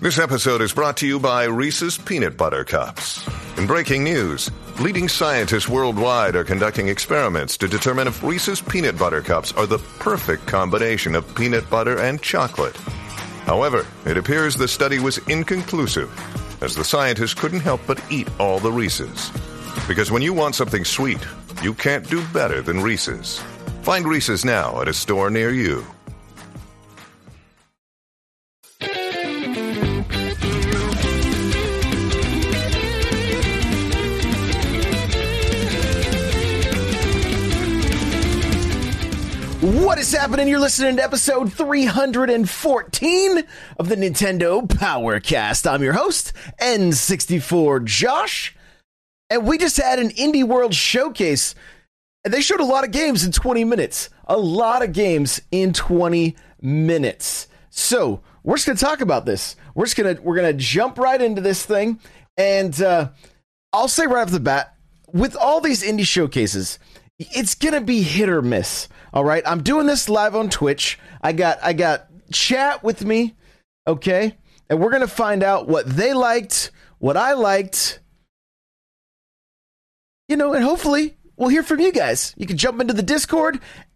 This episode is brought to you by Reese's Peanut Butter Cups. In breaking news, leading scientists worldwide are conducting experiments to determine if Reese's Peanut Butter Cups are the perfect combination of peanut butter and chocolate. However, it appears the study was inconclusive, as the scientists couldn't help but eat all the Reese's. Because when you want something sweet, you can't do better than Reese's. Find Reese's now at a store near you. What is happening? You're listening to episode 314 of the Nintendo Powercast. I'm your host, N64 Josh, and we just had an Indie World showcase, and they showed a lot of games in 20 minutes. A lot of games in 20 minutes. So we're just going to talk about this. We're gonna jump right into this thing, and I'll say right off the bat, with all these indie showcases, it's going to be hit or miss. All right, I'm doing this live on Twitch. I got chat with me, okay? And we're going to find out what they liked, what I liked. You know, and hopefully we'll hear from you guys. You can jump into the Discord,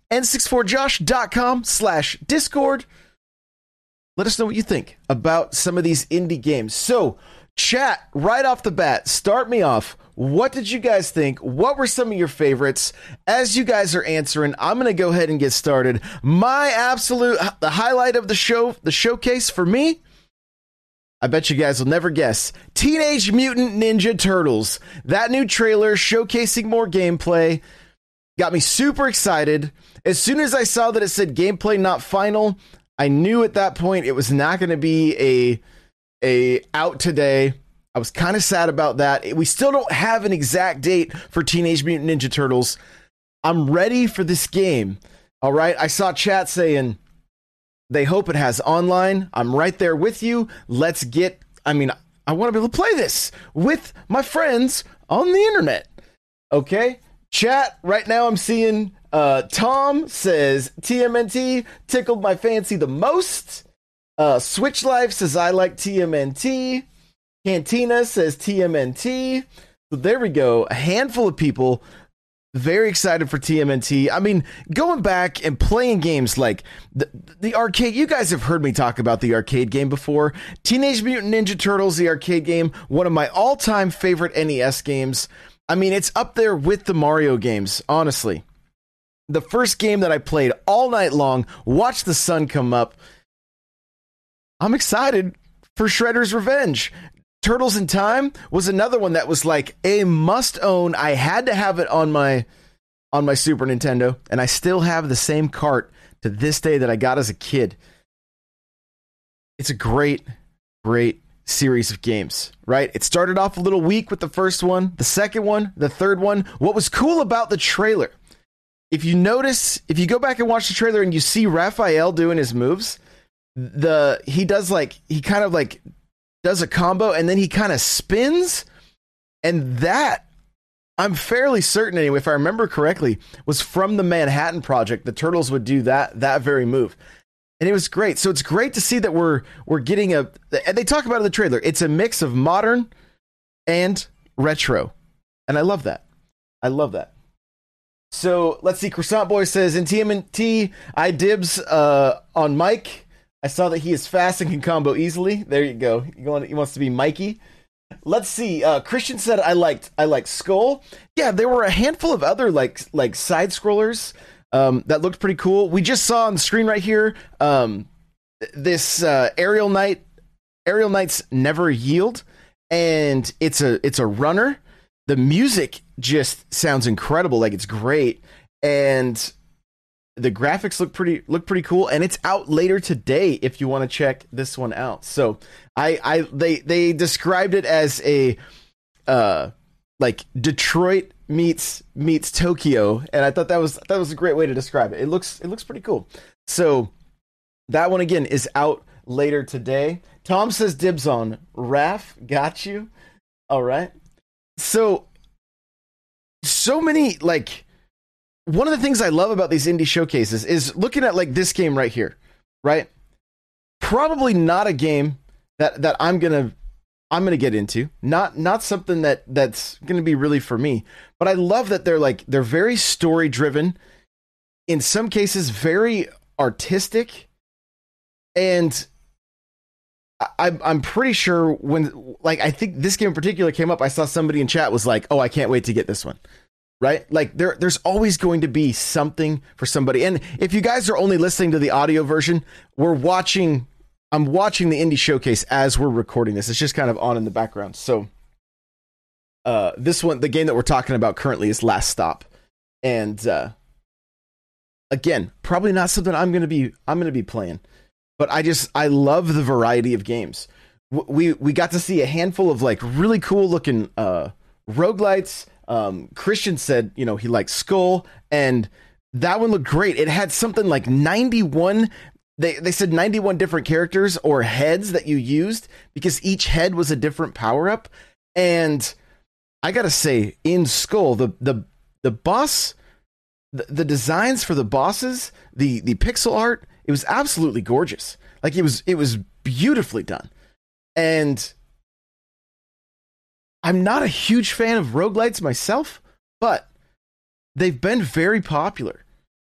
n64josh.com/Discord. Let us know what you think about some of these indie games. So, chat, right off the bat, start me off. What did you guys think? What were some of your favorites? As you guys are answering, I'm going to go ahead and get started. My the highlight of the showcase for me, I bet you guys will never guess. Teenage Mutant Ninja Turtles. That new trailer showcasing more gameplay got me super excited. As soon as I saw that it said gameplay not final, I knew at that point it was not going to be a out today. I was kind of sad about that. We still don't have an exact date for Teenage Mutant Ninja Turtles. I'm ready for this game. All right. I saw chat saying they hope it has online. I'm right there with you. I want to be able to play this with my friends on the internet. Okay. Chat, right now I'm seeing Tom says TMNT tickled my fancy the most. Switch Life says I like TMNT. Cantina says TMNT. So there we go. A handful of people very excited for TMNT. I mean, going back and playing games like the arcade. You guys have heard me talk about the arcade game before. Teenage Mutant Ninja Turtles, the arcade game, one of my all-time favorite NES games. I mean, it's up there with the Mario games, honestly. The first game that I played all night long, watched the sun come up. I'm excited for Shredder's Revenge. Turtles in Time was another one that was like a must own. I had to have it on my Super Nintendo, and I still have the same cart to this day that I got as a kid. It's a great series of games, right? It started off a little weak with the first one, the second one, the third one. What was cool about the trailer, if you notice, if you go back and watch the trailer and you see Raphael doing his moves, he kind of does a combo and then he kind of spins, and that, I'm fairly certain anyway, if I remember correctly, was from the Manhattan Project. The Turtles would do that very move, and it was great. So it's great to see that we're getting and they talk about it in the trailer, it's a mix of modern and retro, and I love that. So let's see. Croissant Boy says, in TMNT, I dibs on Mike. I saw that he is fast and can combo easily. There you go. He wants to be Mikey. Let's see. Christian said I liked Skull. Yeah, there were a handful of other like side scrollers that looked pretty cool. We just saw on the screen right here this Aerial Knight's Never Yield, and it's a runner. The music just sounds incredible. Like, it's great, and the graphics look pretty cool, and it's out later today if you want to check this one out. So they described it as a like Detroit meets Tokyo, and I thought that was a great way to describe it. It looks pretty cool. So that one again is out later today. Tom says dibs on Raph. Got you. All right. So many, like, one of the things I love about these indie showcases is looking at like this game right here, right? Probably not a game that I'm gonna get into. Not something that's gonna be really for me. But I love that they're very story driven. In some cases, very artistic, and I'm pretty sure when, like, I think this game in particular came up, I saw somebody in chat was like, "Oh, I can't wait to get this one." Right? Like there's always going to be something for somebody. And if you guys are only listening to the audio version, I'm watching the indie showcase as we're recording this. It's just kind of on in the background. So this one, the game that we're talking about currently is Last Stop. And again, probably not something I'm going to be playing. But I love the variety of games. We got to see a handful of like really cool looking roguelites. Christian said, he liked Skull, and that one looked great. It had something like 91. They said 91 different characters or heads that you used because each head was a different power up. And I gotta say, in Skull, the boss, the designs for the bosses, the pixel art, it was absolutely gorgeous. Like it was beautifully done. And I'm not a huge fan of roguelites myself, but they've been very popular.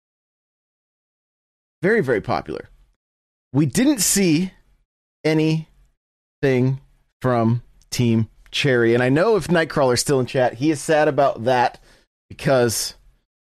Very, very popular. We didn't see anything from Team Cherry. And I know if Nightcrawler's still in chat, he is sad about that because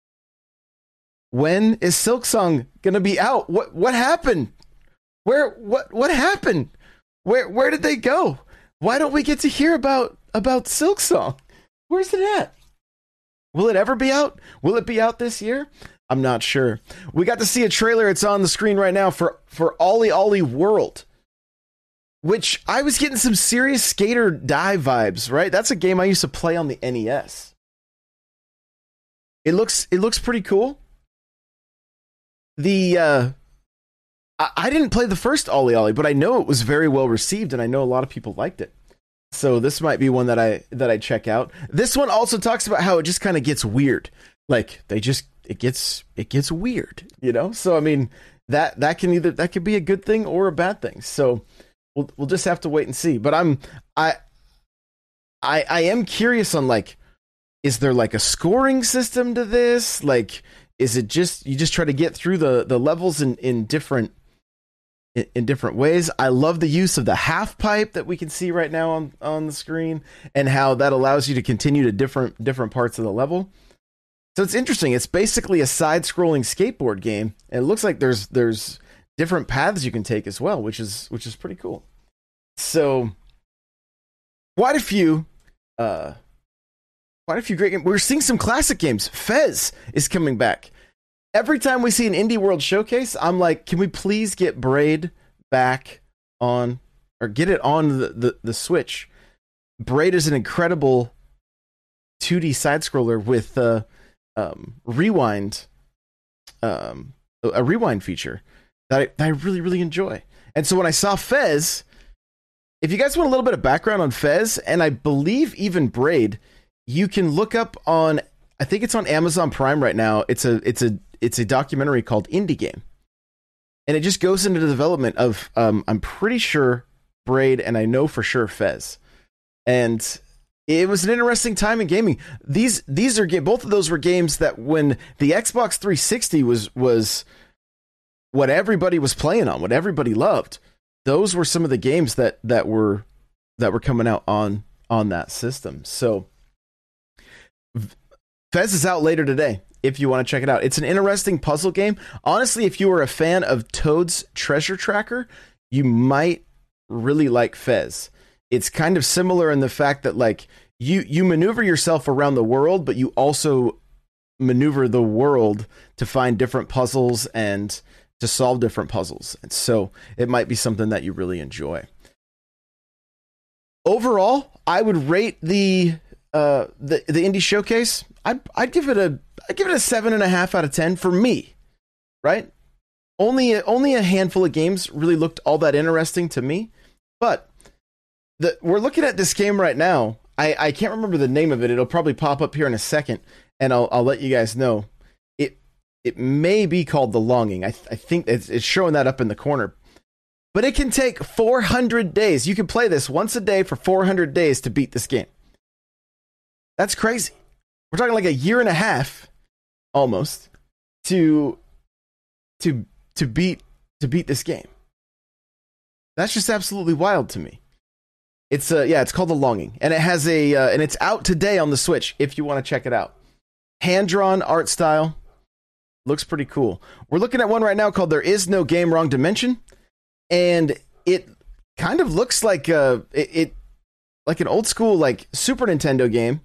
when is Silksong gonna be out? What happened? What happened? Where did they go? Why don't we get to hear about Silksong? Where's it at? Will it ever be out? Will it be out this year? I'm not sure. We got to see a trailer. It's on the screen right now for Ollie Ollie World, which I was getting some serious Skater Die vibes, right? That's a game I used to play on the NES. It looks pretty cool. I didn't play the first Ollie Ollie, but I know it was very well received, and I know a lot of people liked it. So this might be one that I check out. This one also talks about how it just kind of gets weird. Like it gets weird, So I mean that could be a good thing or a bad thing. So we'll just have to wait and see. But I am curious on, like, is there like a scoring system to this? Like, is it just you just try to get through the levels in different ways? I love the use of the half pipe that we can see right now on the screen, and how that allows you to continue to different parts of the level. So it's interesting. It's basically a side-scrolling skateboard game, and it looks like there's different paths you can take as well, which is pretty cool. So quite a few great games. We're seeing some classic games. Fez is coming back. Every time we see an Indie World showcase, I'm like, can we please get Braid back on, or get it on the Switch? Braid is an incredible 2D side-scroller with rewind, a rewind feature that I really, really enjoy. And so when I saw Fez, if you guys want a little bit of background on Fez, and I believe even Braid, you can look up on, I think it's on Amazon Prime right now. It's a documentary called Indie Game, and it just goes into the development of I'm pretty sure Braid, and I know for sure Fez. And it was an interesting time in gaming. These are both of those were games that when the Xbox 360 was what everybody was playing on, what everybody loved, those were some of the games that were coming out on that system. So Fez is out later today if you want to check it out. It's an interesting puzzle game. Honestly, if you were a fan of Toad's Treasure Tracker, you might really like Fez. It's kind of similar in the fact that, like, you maneuver yourself around the world, but you also maneuver the world to find different puzzles and to solve different puzzles. And so it might be something that you really enjoy. Overall, I would rate the indie showcase. I'd give it a 7.5 out of 10 for me, right? Only a handful of games really looked all that interesting to me, but we're looking at this game right now. I can't remember the name of it. It'll probably pop up here in a second, and I'll let you guys know. It may be called The Longing. I think it's showing that up in the corner. But it can take 400 days. You can play this once a day for 400 days to beat this game. That's crazy. We're talking like a year and a half, almost, to beat this game. That's just absolutely wild to me. It's it's called The Longing, and it has and it's out today on the Switch if you want to check it out. Hand-drawn art style, looks pretty cool. We're looking at one right now called There Is No Game Wrong Dimension, and it kind of looks like like an old school like Super Nintendo game.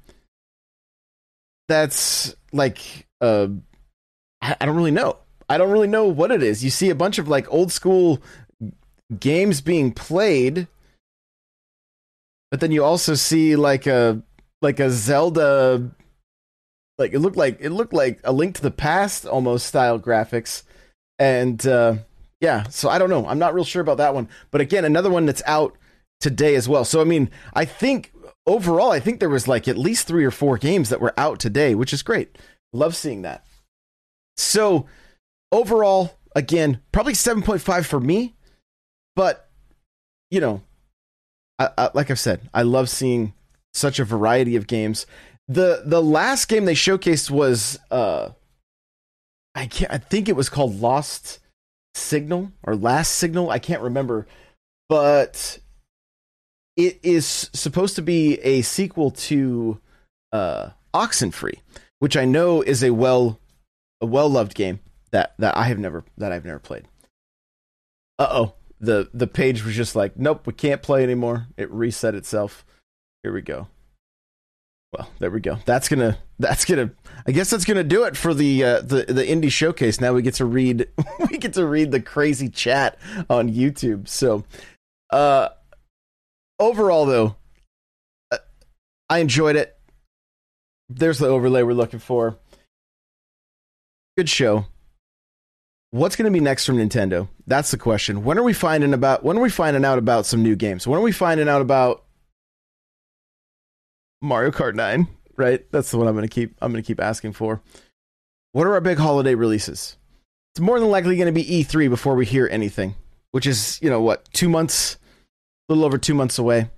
That's like I don't really know. I don't really know what it is. You see a bunch of like old school games being played, but then you also see like a Zelda, like it looked like a Link to the Past almost style graphics, and so I don't know. I'm not real sure about that one, but again, another one that's out today as well. So I mean, I think overall, I think there was like at least 3 or 4 games that were out today, which is great. Love seeing that. So overall, again, probably 7.5 for me, but you know, I like I've said, I love seeing such a variety of games. The last game they showcased was I think it was called Lost Signal or Last Signal. I can't remember, but it is supposed to be a sequel to Oxenfree, which I know is a well-loved game that I've never played. The page was just like, nope, we can't play anymore. It reset itself. Here we go. Well, there we go. That's gonna I guess that's gonna do it for the indie showcase. Now we get to read the crazy chat on YouTube. So overall though, I enjoyed it. There's the overlay we're looking for. Good show. What's going to be next from Nintendo? That's the question. When are we finding out about some new games? When are we finding out about Mario Kart 9? Right? That's the one I'm going to keep asking for. What are our big holiday releases? It's more than likely going to be E3 before we hear anything, which is, 2 months, a little over 2 months away.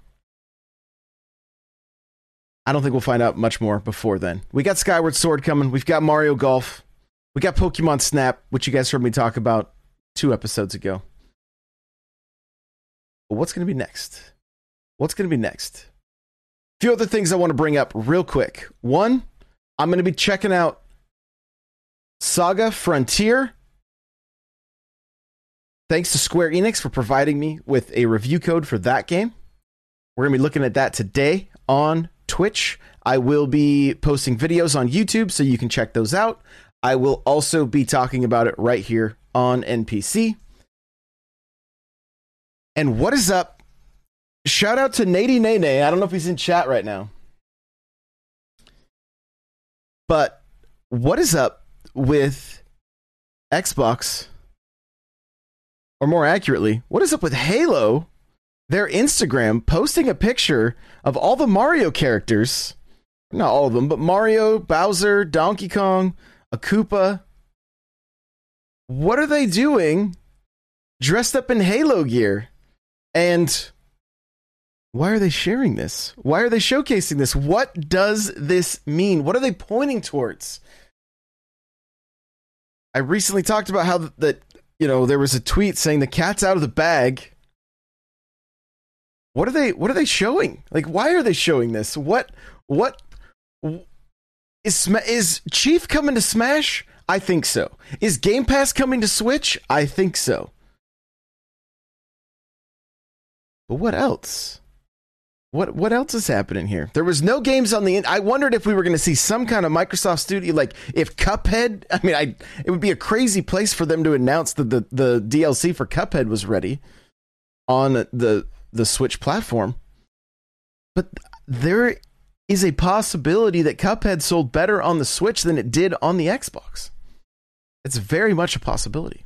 I don't think we'll find out much more before then. We got Skyward Sword coming. We've got Mario Golf. We got Pokemon Snap, which you guys heard me talk about 2 episodes ago. But what's going to be next? A few other things I want to bring up real quick. One, I'm going to be checking out Saga Frontier. Thanks to Square Enix for providing me with a review code for that game. We're going to be looking at that today on Twitch. I will be posting videos on YouTube, so you can check those out. I will also be talking about it right here on NPC. And what is up? Shout out to Nady Nene. I don't know if he's in chat right now. But what is up with Xbox? Or more accurately, what is up with Halo? Their Instagram posting a picture of all the Mario characters. Not all of them, but Mario, Bowser, Donkey Kong, a Koopa. What are they doing dressed up in Halo gear? And why are they sharing this? Why are they showcasing this? What does this mean? What are they pointing towards? I recently talked about how there was a tweet saying the cat's out of the bag. What are they showing? Like, why are they showing this? What is Chief coming to Smash? I think so. Is Game Pass coming to Switch? I think so. But what else? What else is happening here? There was no games on the. I wondered if we were going to see some kind of Microsoft Studio, like if Cuphead. I mean, it would be a crazy place for them to announce that the DLC for Cuphead was ready on the Switch platform. But there is a possibility that Cuphead sold better on the Switch than it did on the Xbox. It's very much a possibility.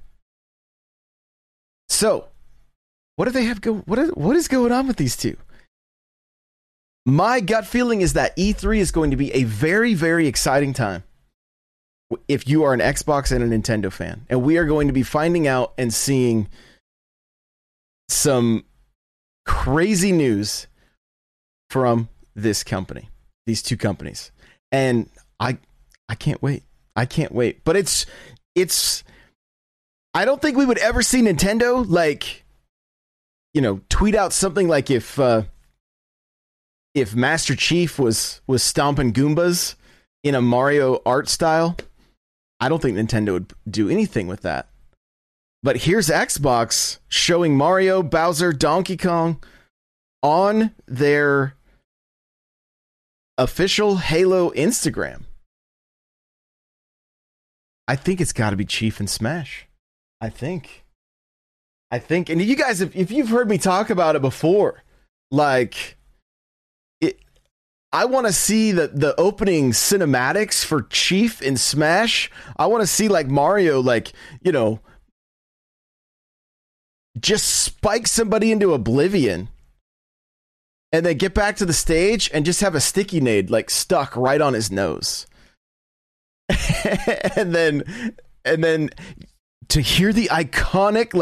So, what do they have what is going on with these two? My gut feeling is that E3 is going to be a very, very exciting time if you are an Xbox and a Nintendo fan. And we are going to be finding out and seeing some crazy news from this company, these two companies. And I can't wait. I can't wait. But it's I don't think we would ever see Nintendo tweet out something like if Master Chief was stomping Goombas in a Mario art style. I don't think Nintendo would do anything with that. But here's Xbox showing Mario, Bowser, Donkey Kong on their official Halo Instagram. I think it's got to be Chief and Smash. I think, and you guys, if you've heard me talk about it before, like, I want to see the opening cinematics for Chief in Smash. I want to see like Mario, just spike somebody into oblivion and then get back to the stage and just have a sticky nade like stuck right on his nose. and then to hear the iconic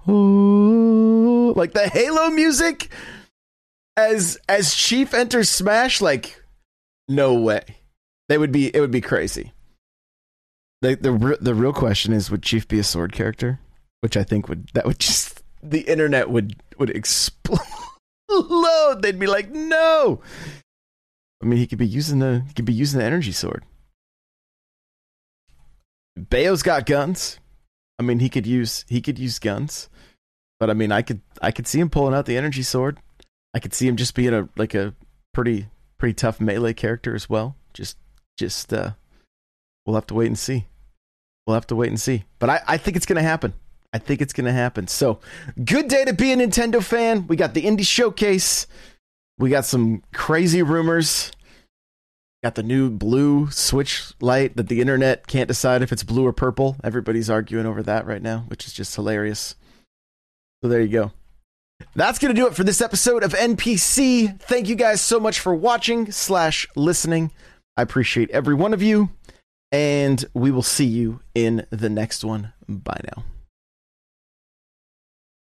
like the Halo music as Chief enters Smash, like, no way. It would be crazy. The real question is, would Chief be a sword character? Which I think the internet would explode. They'd be like, no. I mean, he could be using the energy sword. Bayo's got guns. I mean, he could use guns. But I mean, I could see him pulling out the energy sword. I could see him just being a pretty tough melee character as well. Just we'll have to wait and see. But I think it's going to happen. So, good day to be a Nintendo fan. We got the Indie Showcase. We got some crazy rumors. Got the new blue Switch light that the internet can't decide if it's blue or purple. Everybody's arguing over that right now, which is just hilarious. So there you go. That's going to do it for this episode of NPC. Thank you guys so much for watching/listening. I appreciate every one of you. And we will see you in the next one. Bye now.